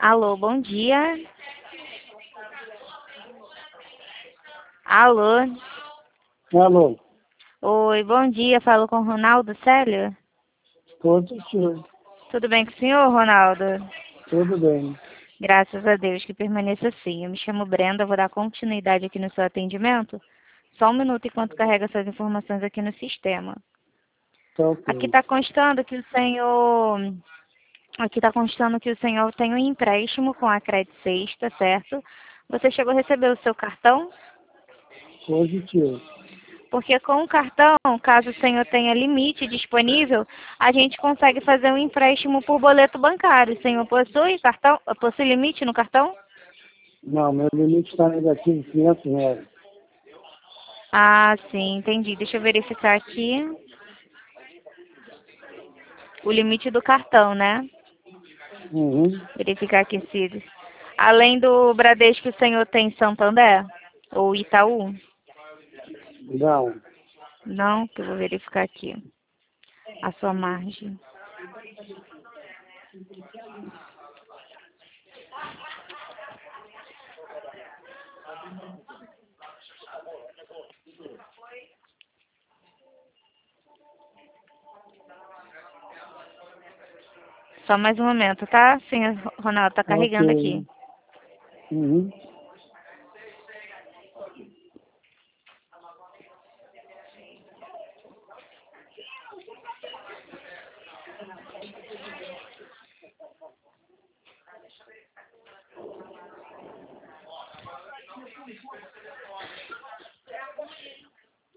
Alô, bom dia. Alô. Alô, Oi, bom dia. Falo com o Ronaldo Célio. todo senhor, Tudo bem com o senhor, Ronaldo? tudo bem. Graças a Deus que permaneça assim. Eu me chamo Brenda, vou dar continuidade aqui no seu atendimento. Só um minuto enquanto carrega suas informações aqui no sistema. Tá Aqui ok. está constando que o senhor. Aqui está constando que o senhor tem um empréstimo com a Credit Sexta, certo? Você chegou a receber o seu cartão? Positivo. Porque com o cartão, caso o senhor tenha limite disponível, a gente consegue fazer um empréstimo por boleto bancário. O senhor possui limite no cartão? Não, meu limite está negativo R$ 500. Ah, sim, entendi. Deixa eu verificar aqui o limite do cartão, né? Uhum. Verificar aqui se... Além do Bradesco, o senhor tem Santander? Ou Itaú? Não, Não, que eu vou verificar aqui a sua margem. Só mais um momento, tá? Sim, Ronaldo, tá carregando ok. aqui. Uhum.